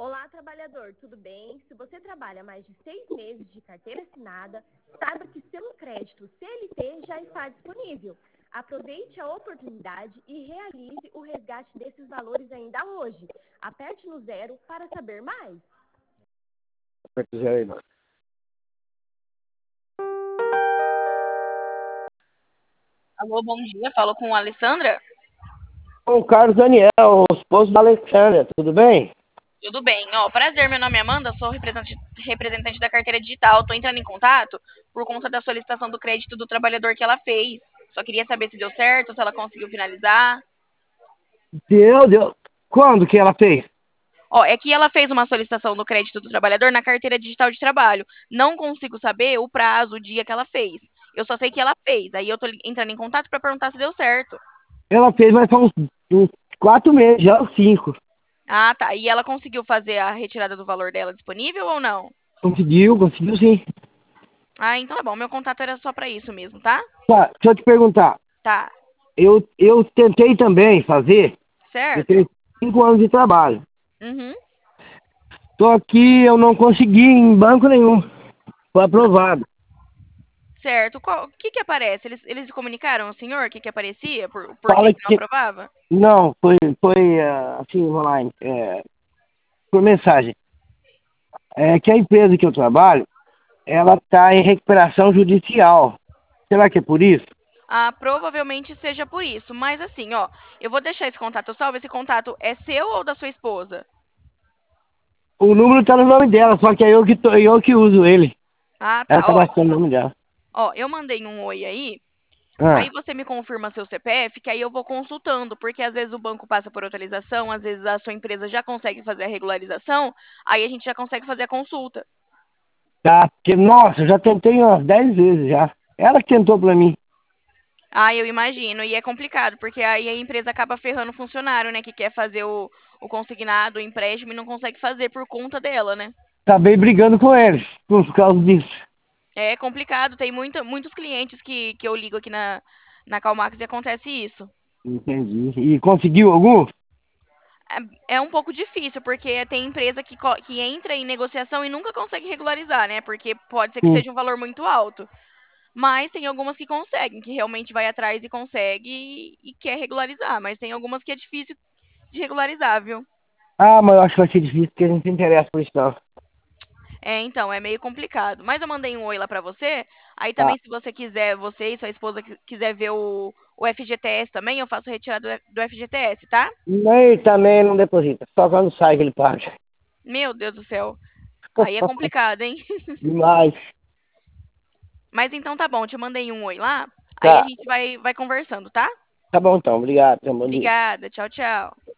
Olá, trabalhador, tudo bem? Se você trabalha mais de 6 meses de carteira assinada, saiba que seu crédito CLT já está disponível. Aproveite a oportunidade e realize o resgate desses valores ainda hoje. Aperte no 0 para saber mais. Aperta o zero aí, mano. Alô, bom dia. Falo com a Alessandra. O Carlos Daniel, o esposo da Alexandra, tudo bem? Tudo bem. Prazer, meu nome é Amanda, sou representante da carteira digital. Tô entrando em contato por conta da solicitação do crédito do trabalhador que ela fez. Só queria saber se deu certo, se ela conseguiu finalizar. Deu. Quando que ela fez? É que ela fez uma solicitação do crédito do trabalhador na carteira digital de trabalho. Não consigo saber o prazo, o dia que ela fez. Eu só sei que ela fez. Aí eu tô entrando em contato para perguntar se deu certo. Ela fez, mas faz uns 4 meses, já uns 5. Ah, tá. E ela conseguiu fazer a retirada do valor dela disponível ou não? Conseguiu sim. Ah, então tá bom. Meu contato era só pra isso mesmo, tá? Tá, deixa eu te perguntar. Tá. Eu tentei também fazer, eu Certo? tenho 5 anos de trabalho. Uhum. Só que eu não consegui em banco nenhum. Foi aprovado. Certo. O que que aparece? Eles comunicaram ao senhor o que que aparecia? Por Fala que que não que. aprovava? Não, foi assim, online, por mensagem. É que a empresa que eu trabalho, ela está em recuperação judicial. Será que é por isso? Ah, provavelmente seja por isso. Mas assim, eu vou deixar esse contato salvo. Esse contato é seu ou da sua esposa? O número está no nome dela, só que é eu que uso ele. Ah, Ela tá. está baixando o nome dela. Eu mandei um oi aí. Aí Ah, você me confirma seu CPF, que aí eu vou consultando, porque às vezes o banco passa por atualização, às vezes a sua empresa já consegue fazer a regularização, aí a gente já consegue fazer a consulta. tá. Porque, nossa, eu já tentei umas 10 vezes já. Ela que tentou pra mim. Ah, eu imagino. E é complicado, porque aí a empresa acaba ferrando o funcionário, né? Que quer fazer o consignado, o empréstimo e não consegue fazer por conta dela, né? Acabei brigando com eles por causa disso. É complicado. Tem muitos clientes que eu ligo aqui na Calmax e acontece isso. Entendi. E conseguiu algum? É um pouco difícil, porque tem empresa que entra em negociação e nunca consegue regularizar, né? Porque pode ser que Sim. seja um valor muito alto. Mas tem algumas que conseguem, que realmente vai atrás e consegue e quer regularizar. Mas tem algumas que é difícil de regularizar, viu? Ah, mas eu acho que vai ser difícil porque a gente se interessa por isso não. Então, é meio complicado. Mas eu mandei um oi lá pra você. Aí Tá. também, se você quiser, você e sua esposa quiser ver o FGTS também, eu faço retirada do FGTS, tá? Nem também não deposita. Só quando sai que ele paga. Meu Deus do céu. Aí é complicado, hein? Demais. Mas então tá bom, te mandei um oi lá. Aí a Tá. gente vai conversando, tá? Tá bom então. Obrigado. Tenha um bom dia. Obrigada. Tchau, tchau.